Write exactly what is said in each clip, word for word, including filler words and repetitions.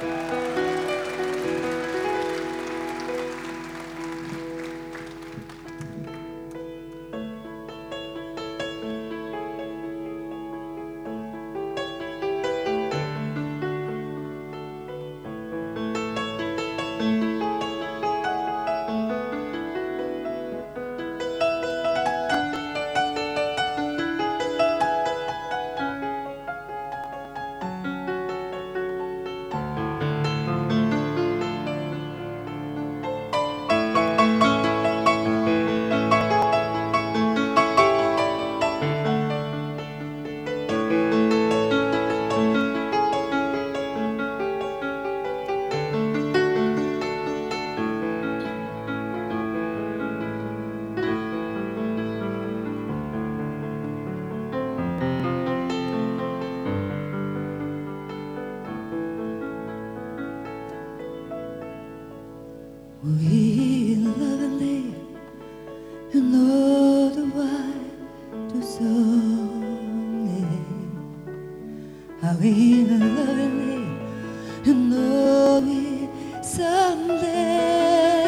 We lovingly and all the while do someday. How we lovingly and know we someday.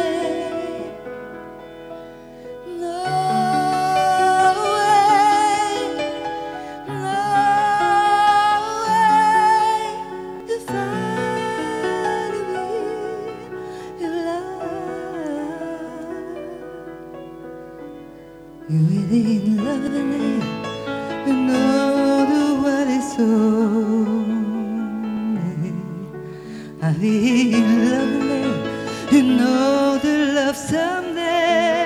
No way, no way to find me in love. You really love the name and all the world is so. I really love the name and all the love someday.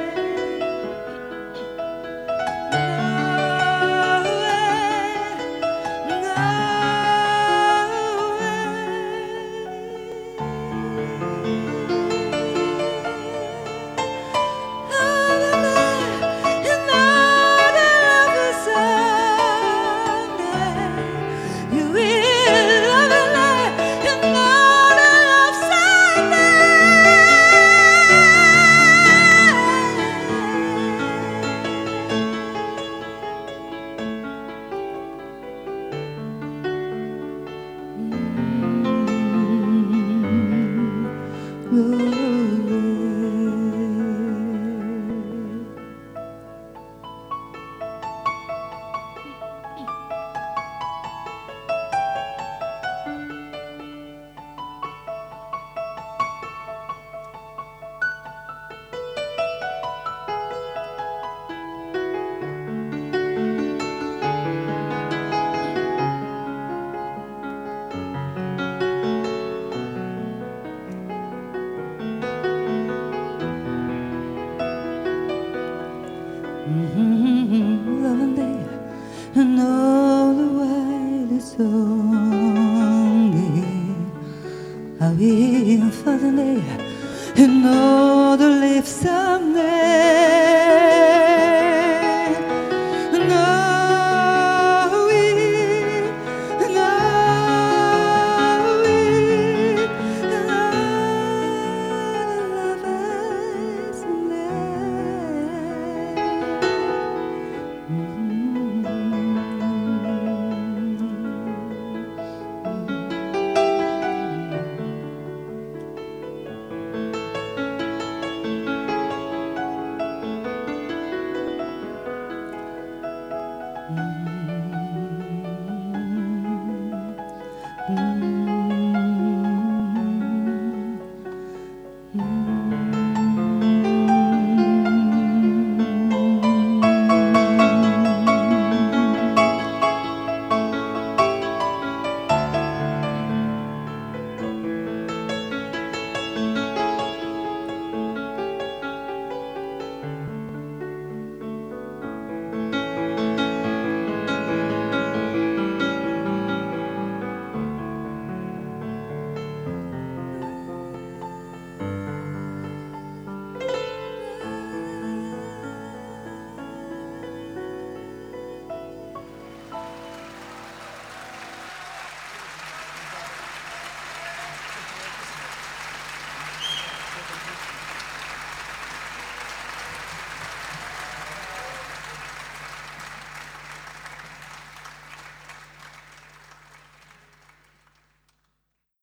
Mm-hmm, loving day and all the while it's only I'll be in for the day and all the live someday.